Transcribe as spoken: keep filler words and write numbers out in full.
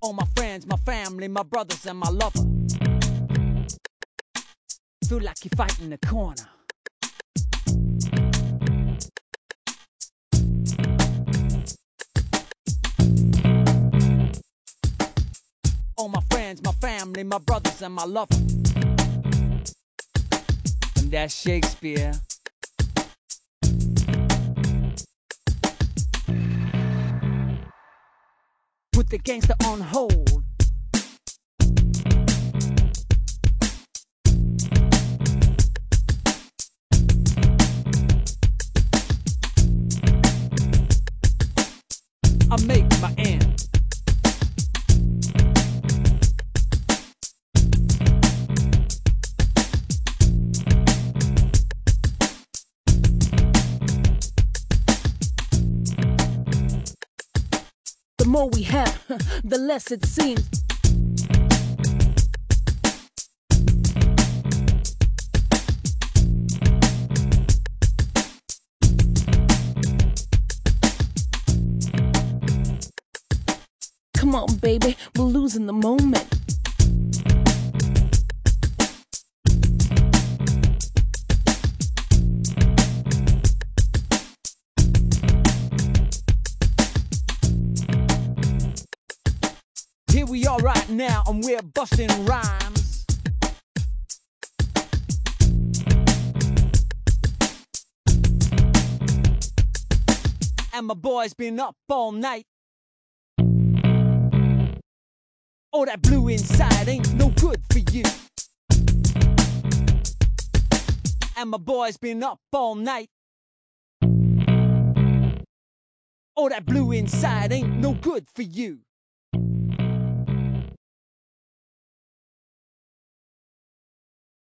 All my friends, my family, my brothers, and my lover feel like you fight in the corner. All my friends, my family, my brothers, and my lover. And that's Shakespeare. Put the gangster on hold. I make my end. The more we have, the less it seems. Come on, baby, we're losing the moment. Here we are right now, and we're busting rhymes. And my boy's been up all night. All that blue inside ain't no good for you. And my boy's been up all night. All that blue inside ain't no good for you.